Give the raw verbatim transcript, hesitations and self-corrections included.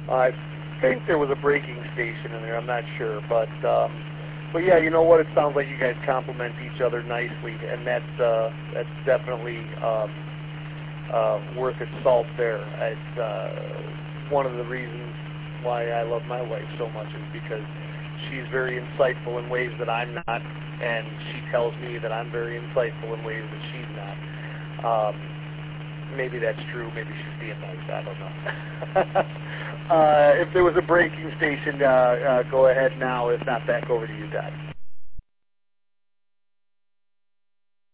I think there was a braking station in there. I'm not sure, but um, but yeah, you know what? It sounds like you guys complement each other nicely, and that's uh, that's definitely um, uh, worth its salt there. It's uh, one of the reasons why I love my wife so much is because she's very insightful in ways that I'm not, and she tells me that I'm very insightful in ways that she's not. Um, maybe that's true. Maybe she's being nice. I don't know. uh, if there was a braking station, uh, uh, go ahead now. If not, back over to you, Todd.